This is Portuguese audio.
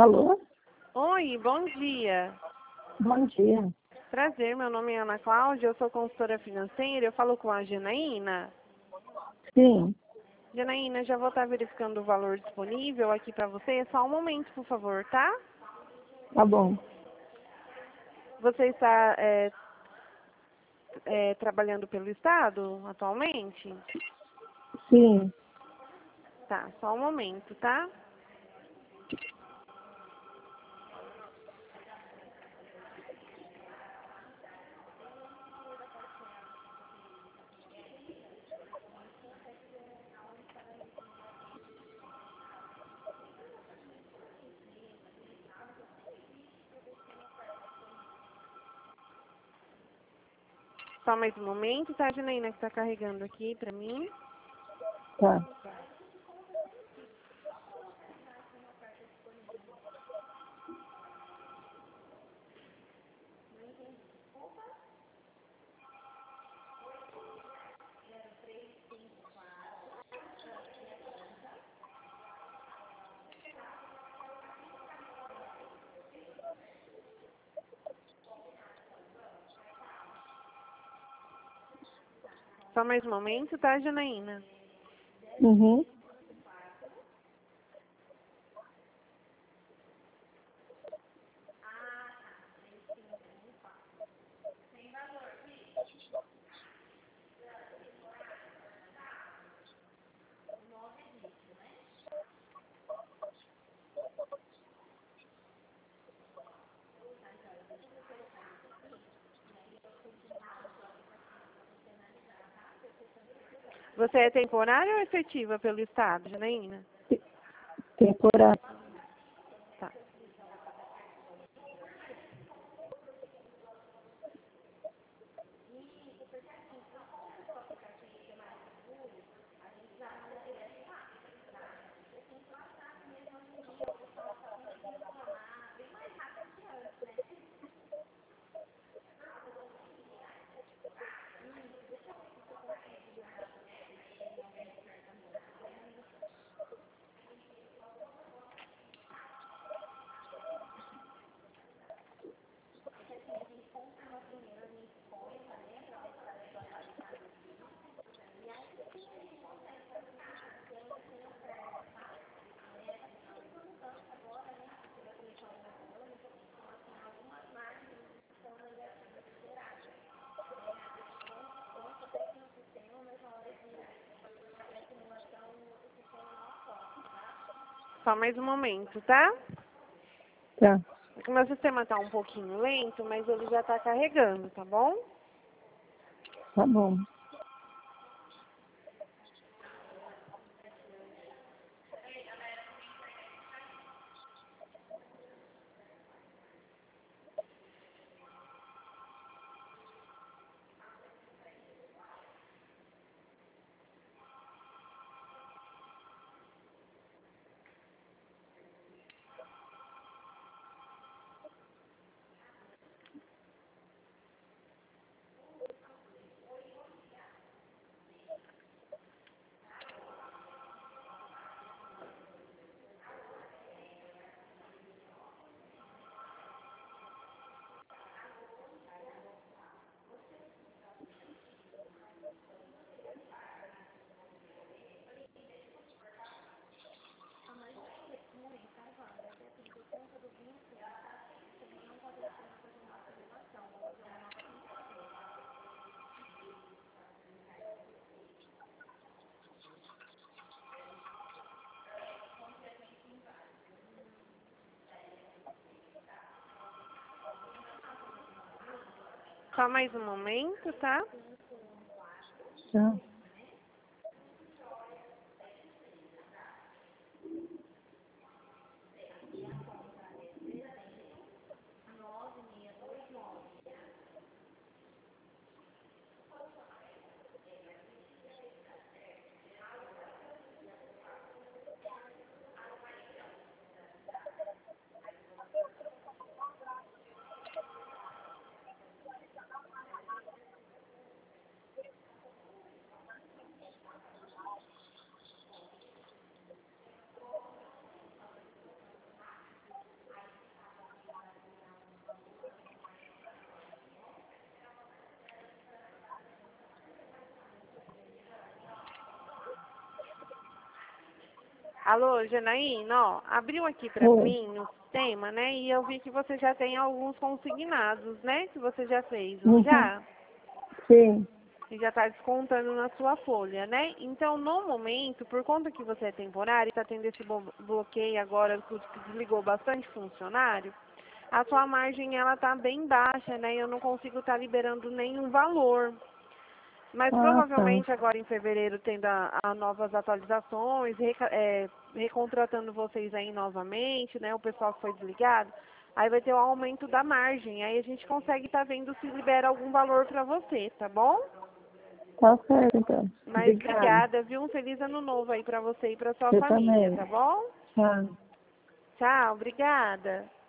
Alô? Oi, bom dia. Bom dia. Prazer, meu nome é Ana Cláudia, eu sou consultora financeira, eu falo com a Janaína. Sim, Janaína, já vou estar verificando o valor disponível aqui para você, só um momento, por favor, tá? tá bom. Você está trabalhando pelo Estado atualmente? Sim, Tá, só um momento, tá? Só mais um momento, tá, Janaína, que está carregando aqui para mim. tá. Só mais um momento, tá, Janaína? Uhum. Você é temporária ou efetiva pelo Estado, Janaína? Temporário. Tá. Só mais um momento, tá? Tá, O meu sistema tá um pouquinho lento, mas ele já tá carregando, tá bom? tá bom. Só mais um momento, tá? Tá. Alô, Janaína, ó, abriu aqui pra Oi. mim no sistema, né? E eu vi que você já tem alguns consignados, né? Que você já fez, não Uhum. já? Sim. E já está descontando na sua folha, né? Então, no momento, por conta que você é temporário e está tendo esse bloqueio agora, que desligou bastante funcionário, a sua margem ela tá bem baixa, né? Eu não consigo estar liberando nenhum valor. Mas Ah, tá. provavelmente agora em fevereiro, tendo a novas atualizações, recontratando vocês aí novamente, né? O pessoal que foi desligado, aí vai ter o aumento da margem. Aí a gente consegue estar vendo se libera algum valor para você, tá bom? Tá certo, então. Mas Obrigada. obrigada, viu? Um feliz ano novo aí para você e para sua Eu família, também. tá bom? Tchau. Tchau, obrigada.